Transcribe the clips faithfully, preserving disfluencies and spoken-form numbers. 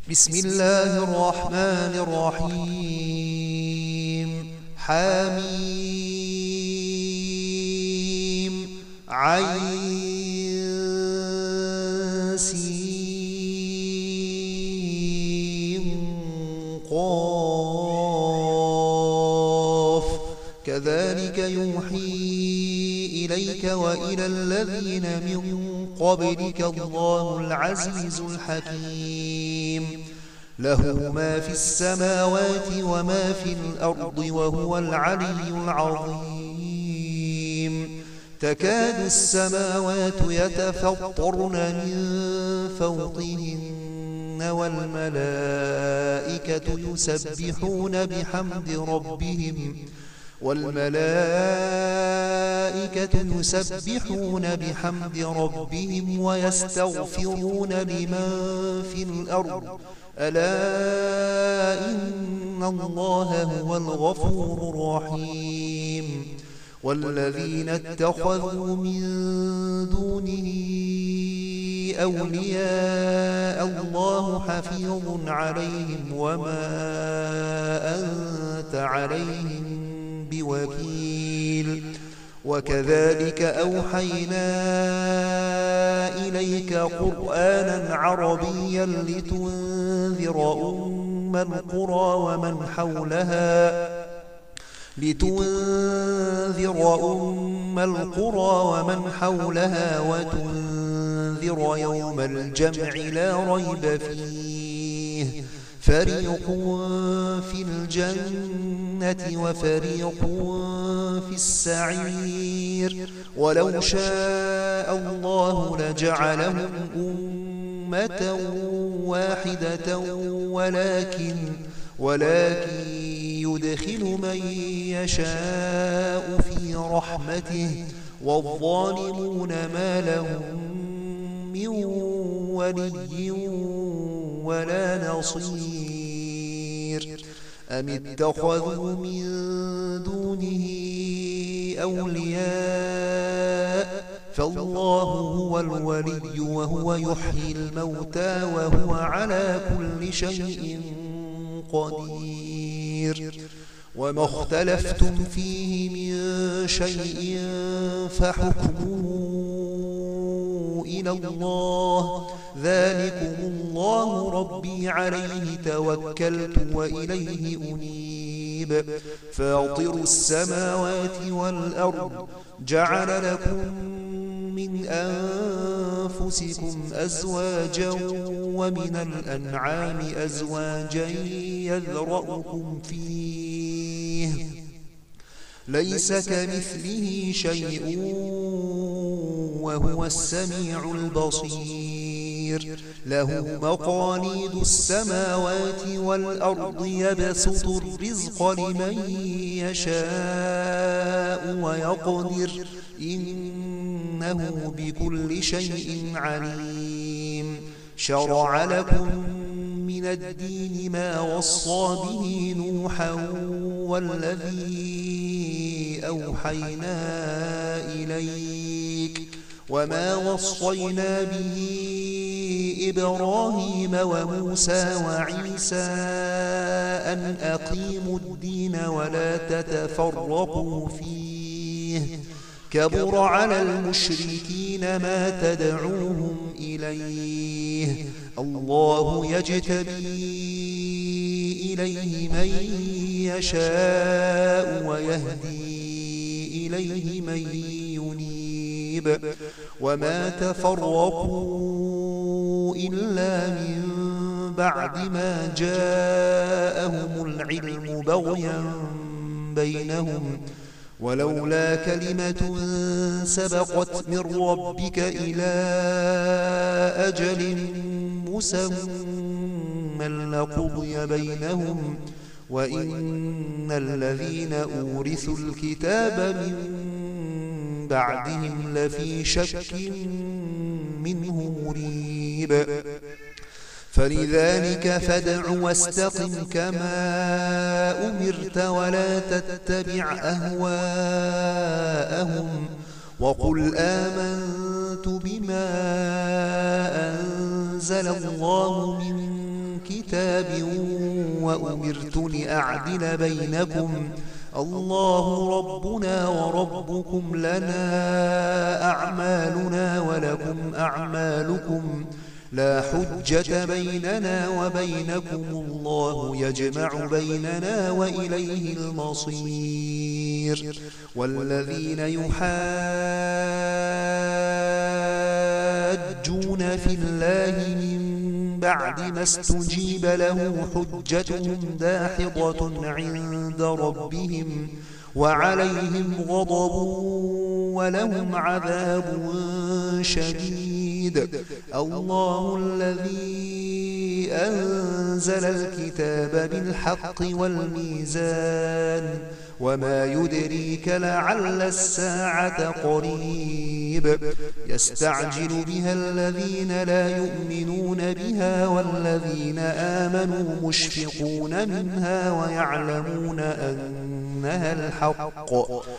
بسم الله الرحمن الرحيم. حميم عين سين قاف كذلك يوحي إليك وإلى الذين من قبلك الله العزيز الحكيم. له ما في السماوات وما في الأرض وهو العلي العظيم. تكاد السماوات يتفطرن من فوقهن والملائكة يسبحون بحمد ربهم والملائكة يسبحون بحمد ربهم ويستغفرون لمن في الأرض ألا إن الله هو الغفور الرحيم. والذين اتخذوا من دونه أولياء الله حفيظ عليهم وما أنت عليهم بوكيل. وكذلك أوحينا إليك قرآنا عربيا لتنذر أم القرى ومن حولها لتنذر أم القرى ومن حولها وتنذر يوم الجمع لا ريب فيه فريق في الجنة وفريق في السعير. ولو شاء الله لجعلهم أمة واحدة ولكن ولكن يدخل من يشاء في رحمته والظالمون ما لهم من ولي ولا نصير. أم اتخذوا من دونه أولياء فالله هو الولي وهو يحيي الموتى وهو على كل شيء قدير. وما اختلفتم فيه من شيء فحكمه إلى الله ذلكم الله ربي عليه توكلت وإليه أنيب. فاطر السماوات والأرض جعل لكم من أنفسكم أزواجا ومن الأنعام أزواجا يذرأكم فيه ليس كمثله شيء وهو السميع البصير. له مقاليد السماوات والأرض يبسط الرزق لمن يشاء ويقدر إنه بكل شيء عليم. شرع لكم من الدين ما وصى به نوحا والذي أوحينا إليك وما وصينا به إبراهيم وموسى وعيسى أن أقيموا الدين ولا تتفرقوا فيه كبر على المشركين ما تدعوهم إليه. الله يجتبي إليه من يشاء ويهدي إليه من ينيب. وما تفرقوا إلا من بعد ما جاءهم العلم بغيا بينهم ولولا كلمة سبقت من ربك إلى أجل مسمى لقضي بينهم وإن الذين أورثوا الكتاب من بعدهم لفي شك منه مريب. فلذلك فادع واستقم كما أمرت ولا تتبع أهواءهم وقل آمنت بما أنزل أنزل الله من كتاب وأمرت لأعدل بينكم الله ربنا وربكم لنا أعمالنا ولكم أعمالكم لا حجة بيننا وبينكم الله يجمع بيننا وإليه المصير والذين يحاجون في الله من بعد ما استجيب له حجتهم داحضة عند ربهم وعليهم غضب ولهم عذاب شديد الله الذي أنزل الكتاب بالحق والميزان وما يدريك لعل الساعة قريب يستعجل بها الذين لا يؤمنون بها والذين آمنوا مشفقون منها ويعلمون أنها الحق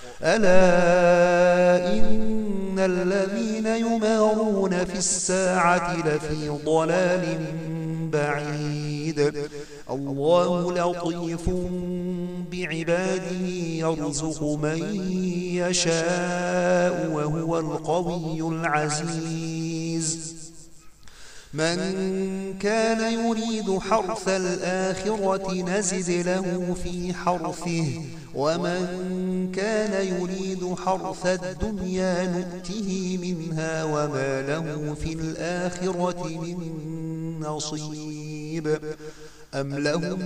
ألا إن الذين يمارون في الساعة لفي ضلال بعيد الله لطيف بعباده يرزق من يشاء وهو القوي العزيز من كان يريد حرث الآخرة نزد له في حرثه ومن كان يريد حرث الدنيا نؤته منها وما له في الآخرة من نصيب أم لهم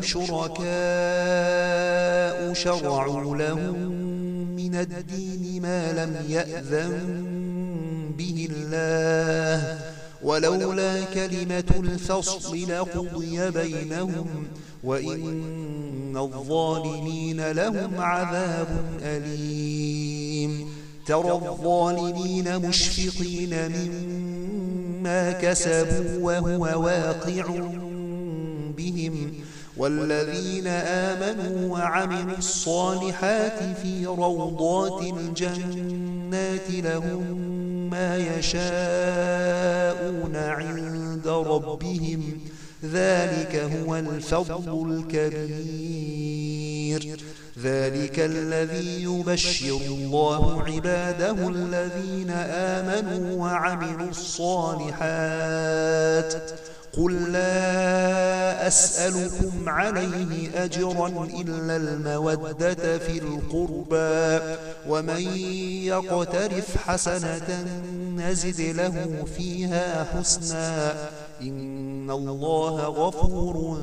شركاء شرعوا لهم من الدين ما لم يأذن به الله ولولا كلمة الفصل لقضي بينهم وإن الظالمين لهم عذاب أليم ترى الظالمين مشفقين مما كسبوا وهو واقع بهم والذين آمنوا وعملوا الصالحات في روضات الجنات لهم ما يشاءون عند ربهم ذلك هو الفضل الكبير ذلك الذي يبشر الله عباده الذين آمنوا وعملوا الصالحات قل لا أسألكم عليه أجرا إلا المودة في القربى ومن يقترف حسنة نزد له فيها حسنا إن الله غفور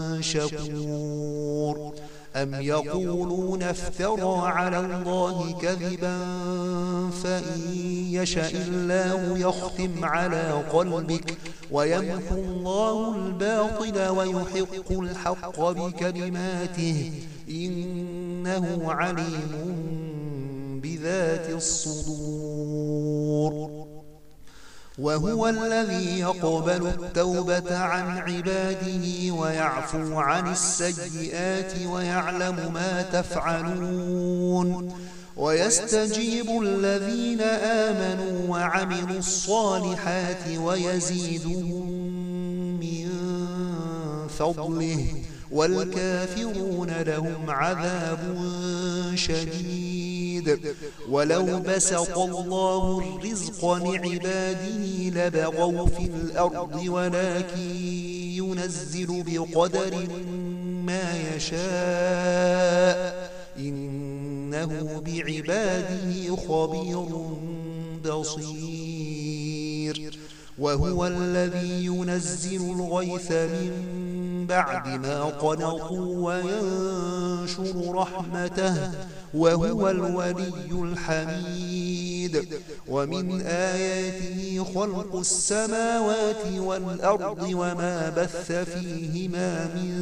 شكور أم يقولون افترى على الله كذبا فإن يشاء الله يختم على قلبك ويمحو الله الباطل ويحق الحق بكلماته إنه عليم بذات الصدور وهو الذي يقبل التوبة عن عباده ويعفو عن السيئات ويعلم ما تفعلون ويستجيب الذين آمنوا وعملوا الصالحات ويزيدهم من فضله والكافرون لهم عذاب شديد ولو بسط الله الرزق لعباده لبغوا في الأرض ولكن ينزل بقدر ما يشاء إنه بعباده خبير بصير وهو الذي ينزل الغيث من بعد ما قنطوا وينشر رحمته وهو الولي الحميد ومن آياته خلق السماوات والأرض وما بث فيهما من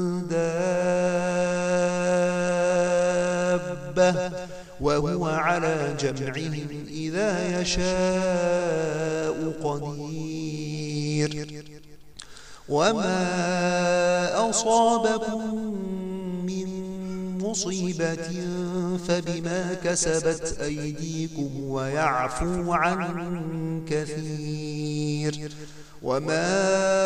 دابة وهو على جمعهم إذا يشاء قدير وما أصابكم من مصيبة فبما كسبت أيديكم ويعفو عن كثير وما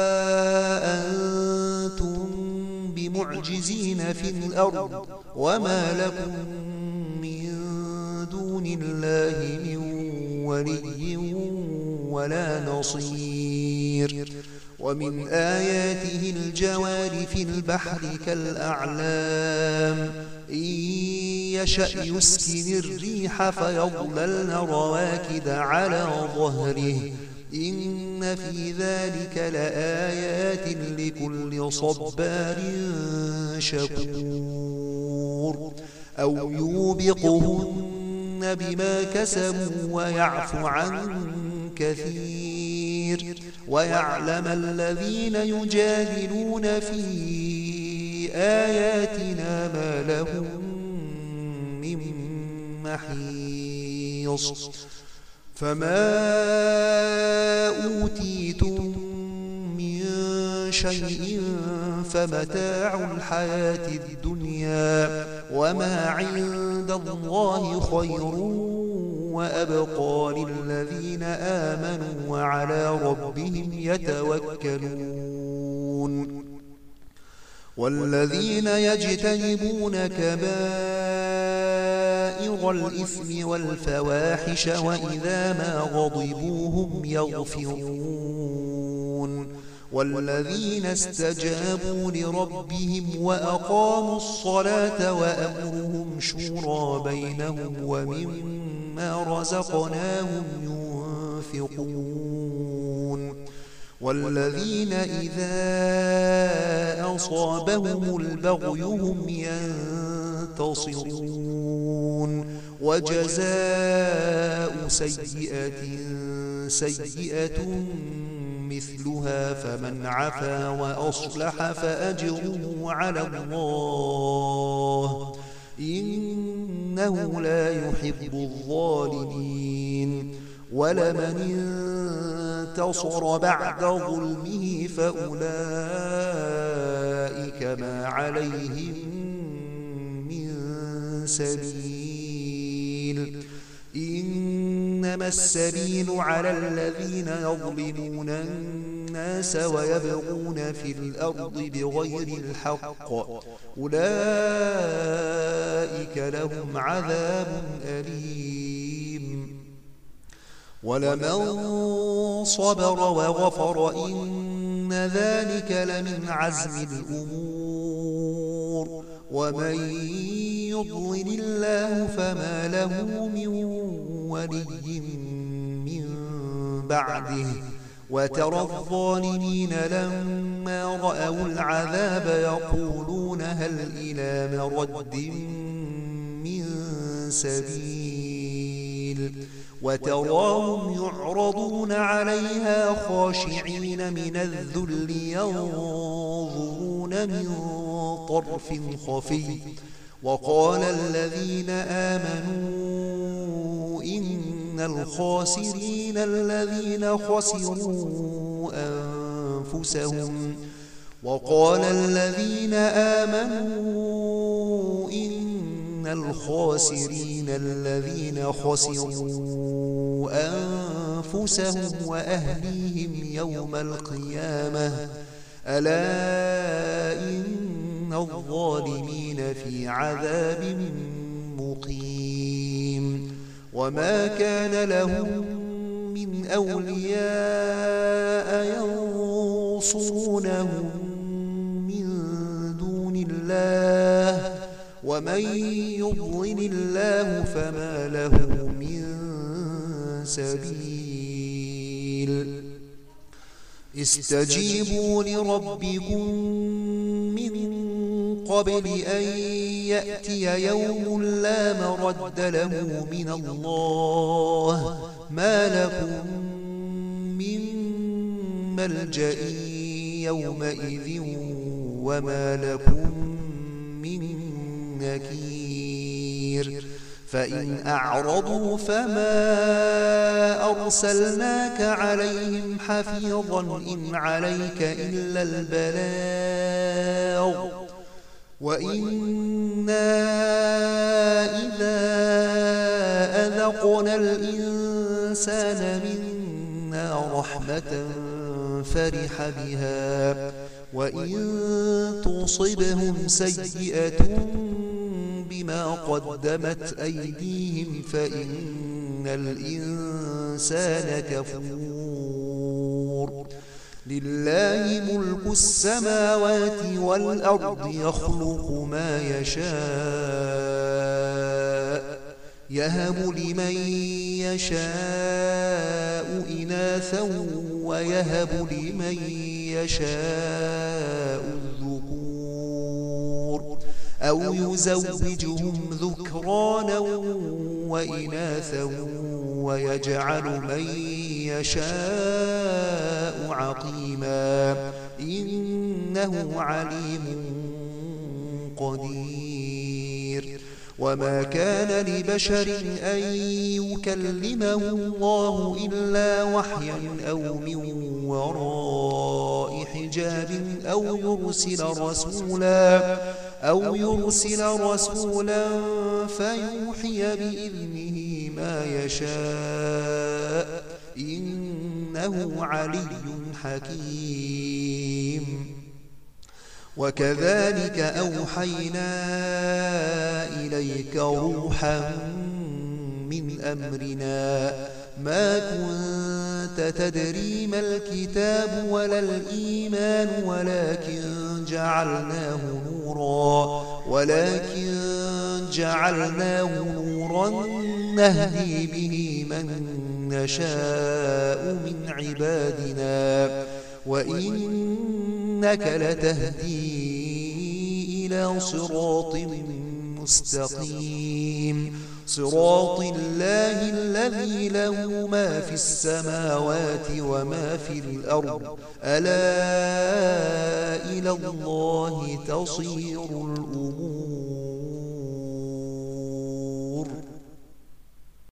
أنتم بمعجزين في الأرض وما لكم من دون الله من ولي ولا نصير ومن آياته الجوار في البحر كالأعلام إن يشأ يسكن الريح فيظللن رواكد على ظهره إن في ذلك لآيات لكل صبار شكور أو يوبقهن بما كسبوا ويعفو عن كثير ويعلم الذين يجادلون في آياتنا ما لهم من محيص فما أوتيتم من شيء فمتاع الحياة الدنيا وما عند الله خير وأبقى للذين آمنوا وعلى ربهم يتوكلون والذين يجتنبون كبائر الإثم والفواحش وإذا ما غضبوا هم يغفرون والذين استجابوا لربهم وأقاموا الصلاة وأمرهم شورى بينهم ومما رزقناهم ينفقون والذين إذا أصابهم البغي هم ينتصرون وجزاء سيئة سيئة مثلها فمن عفا وأصلح فأجره على الله إنه لا يحب الظالمين ولمن انتصر بعد ظلمه فأولئك ما عليهم من سبيل إنما السبيل على الذين يظلمون الناس ويبغون في الأرض بغير الحق أولئك لهم عذاب أليم ولمن صبر وغفر إن ذلك لمن عزم الأمور ومن يضلل الله فما له من ولي من بعده وترى الظالمين لما رأوا العذاب يقولون هل إلى مرد من سبيل وتراهم يعرضون عليها خاشعين من الذل ينظرون من طرف خفي وقال الذين آمنوا إن الخاسرين الذين خسروا أنفسهم وقال الذين آمنوا إن الخاسرين الذين خسروا أنفسهم وأهليهم يوم القيامة ألا إن الظالمين في عذاب مقيم وما كان لهم من أولياء ينصرونهم من دون الله ومن يضلل الله فما له من سبيل استجيبوا لربكم من قبل أن يأتي يوم لا مرد له من الله ما لكم من ملجأ يومئذ وما لكم من نكير فإن أعرضوا فما أرسلناك عليهم حفيظا إن عليك إلا البلاغ وإنا إذا أذقنا الإنسان منا رحمة فرح بها وإن تصبهم سيئة بما قدمت أيديهم فإن الإنسان كفور لله ملك السماوات والأرض يخلق ما يشاء يهب لمن يشاء إناثا ويهب لمن يشاء الذكور أو يزوجهم ذكرانا وإناثا ويجعل من يشاء عقيما إنه عليم قدير وما كان لبشر أن يكلمه الله إلا وحيا أو من وراء حجاب أو يرسل رسولا أو يرسل رسولا فيوحي بإذنه ما يشاء إنه علي حكيم وكذلك أوحينا إليك روحا من أمرنا ما كنت تدري ما الكتاب ولا الإيمان ولكن جعلناه نورا ولكن جعلناه نورا نهدي به من نشاء من عبادنا وإنك لتهدي إلى صراط مستقيم صراط الله الذي له ما في السماوات وما في الأرض ألا إلى الله تصير الأمور.